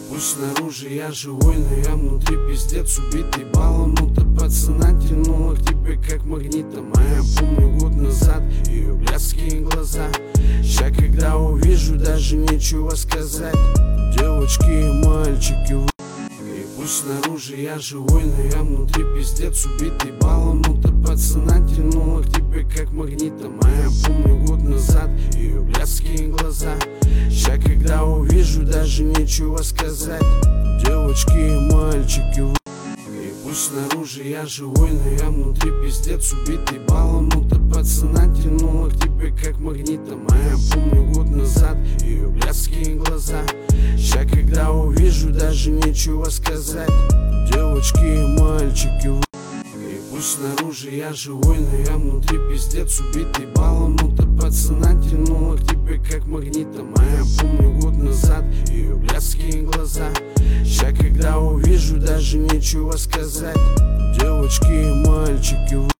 Пусть снаружи я живой, но я внутри пиздец убитый баллом. Ну ты пацана тянула к тебе как магнитом. А я помню год назад ее блядские глаза. Ща когда увижу, даже нечего сказать. Девочки и мальчики, и пусть снаружи я живой, но я внутри пиздец убитый баллом. Ну ты пацана тянула к тебе как магнитом. А я помню год назад ее блядские глаза. Ща когда увижу, даже нечего сказать. Девочки и мальчики, и пусть снаружи я живой, но я внутри пиздец убитый баллом. Ну ты пацана тянула к тебе как магнитом. А я помню год назад ее блядские глаза. Ща когда увижу, даже нечего сказать. Девочки и мальчики, и пусть снаружи я живой, но я внутри пиздец убитый баллом. Ну ты пацана тянула к тебе как магнитом. А я помню год назад ее блядские глаза. Ща когда увижу, даже нечего сказать. Девочки и мальчики.